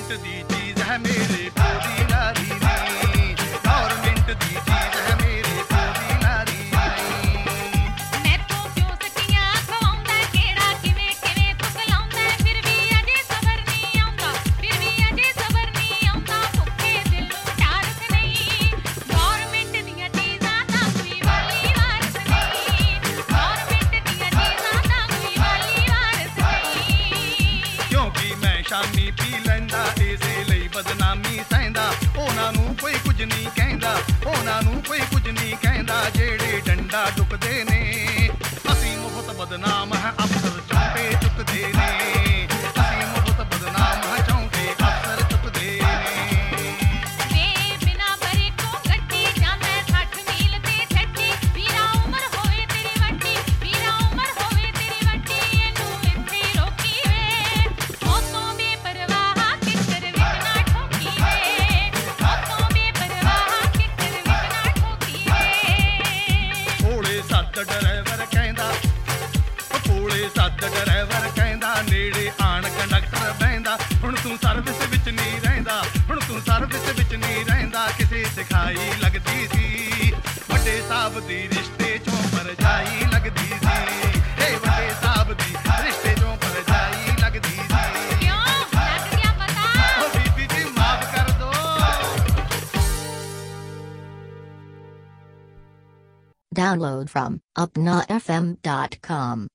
Government ਦੀ ਚੀਜ਼ ਹੈ ਮੇਰੇ ਪਿਓ ਦੀ ਲਾਰੀ ਨੀ, ਗੌਰਮਿੰਟ ਦੀ ਚੀਜ਼ ਹੈ ਮੇਰੇ ਪਿਓ ਦੀ ਲਾਰੀ ਨੀ। ਮੈਥੋਂ ਕਿਉਂ ਸੱਚੀਆਂ ਖਵਾਉਂਦਾ, ਕਿਹੜਾ ਕਿਵੇਂ ਕਿਵੇਂ ਤੁਕਲਾਉਂਦਾ, ਫਿਰ ਵੀ ਅਜੇ ਸਬਰ ਨਹੀਂ ਆਉਂਦਾ, ਫਿਰ ਵੀ ਅਜੇ ਸਬਰ ਨਹੀਂ ਆਉਂਦਾ, ਭੁੱਖੇ ਦਿਲ ਨੂੰ ਟਾਰਕ ਨਹੀਂ, ਗੌਰਮਿੰਟ ਦੀਆਂ ਚੀਜ਼ਾਂ ਤਾਂ ਕੋਈ ਵਾਲੀ ਵਾਰਸ ਨਹੀਂ, ਗੌਰਮਿੰਟ ਦੀਆਂ ਚੀਜ਼ਾਂ ਤਾਂ ਕੋਈ ਵਾਲੀ ਵਾਰਸ ਨਹੀਂ। ਕਿਉਂਕਿ ਮੈਂ ਸ਼ਾਮੀ ਪੀ ਲੈਂਦਾ, ਇਸੇ ਲਈ ਬਦਨਾਮੀ ਸਹਿੰਦਾ, ਉਹਨਾਂ ਨੂੰ ਕੋਈ ਕੁਝ ਨਹੀਂ ਕਹਿੰਦਾ, ਉਹਨਾਂ ਨੂੰ ਕੋਈ ਕੁਝ ਨਹੀਂ ਕਹਿੰਦਾ, ਜਿਹੜੇ ਡੰਡਾ ਡੁੱਕਦੇ ਨੇ। ਅਸੀਂ ਮੁਫਤ ਬਦਨਾਮ ਹੈ, ਅਫਸਰ ਚੌਂਕੇ ਚੁੱਕਦੇ ਨੇ, ਅਸੀਂ ਮੁਫਤ ਬਦਨਾਮ ਹੈ, ਚੌਂਕੇ ਅਫਸਰ ਚੁੱਕਦੇ ਨੇ। ਵੇ ਬਿਨਾ ਬਰੇਕੋਂ ਗੱਡੀ ਜਾਂਦਾ 60 ਮੀਲ ਤੇ ਛੱਡੀ, ਵੀਰਾ ਉਮਰ ਹੋਵੇ ਤੇਰੀ ਵੱਡੀ, ਵੀਰਾ ਉਮਰ ਹੋਵੇ ਤੇਰੀ ਵੱਡੀ, ਇਹਨੂੰ ਇੱਥੇ ਰੋਕੀ ਵੇ, ਮੌਤੋਂ ਬੇਪਰਵਾਹ ਕਿੱਕਰ ਵਿੱਚ ਨਾ ਠੋਕੀ ਵੇ, ਮੌਤੋਂ ਬੇਪਰਵਾਹ ਕਿੱਕਰ ਵਿੱਚ ਨਾ ਠੋਕੀ ਵੇ। ਭੋਲੇ ਸੱਤ ਡਰਾਈਵਰ ਕਹਿੰਦਾ, ਭੋਲੇ ਸੱਤ ਡਰਾਈਵਰ ਕਹਿੰਦਾ, ਨੇੜੇ ਆਣ ਕੰਡਕਟਰ ਬਹਿੰਦਾ, ਹੁਣ ਤੂੰ ਸਰਵਿਸ ਵਿੱਚ ਨਹੀਂ ਰਹਿੰਦਾ, ਹੁਣ ਤੂੰ ਸਰਵਿਸ ਵਿੱਚ ਨਹੀਂ ਰਹਿੰਦਾ, ਕਿਸੇ ਸਿਖਾਈ ਲੱਗਦੀ ਸੀ, ਵੱਡੇ ਸਾਹਿਬ ਦੀ ਰਿਸ਼ਤੇ ਚੋਂ ਪਰਜਾਈ ਲੱਗਦੀ ਸੀ, ਏ ਵੱਡੇ ਸਾਹਿਬ ਦੀ ਰਿਸ਼ਤੇ ਚੋਂ ਪਰਜਾਈ ਲੱਗਦੀ ਸੀ। ਕਿਉਂ ਲੱਗ ਗਿਆ ਪਤਾ? ਓ ਬੀਬੀ ਜੀ ਮਾਫ ਕਰ ਦੋ। Download from upnafm.com.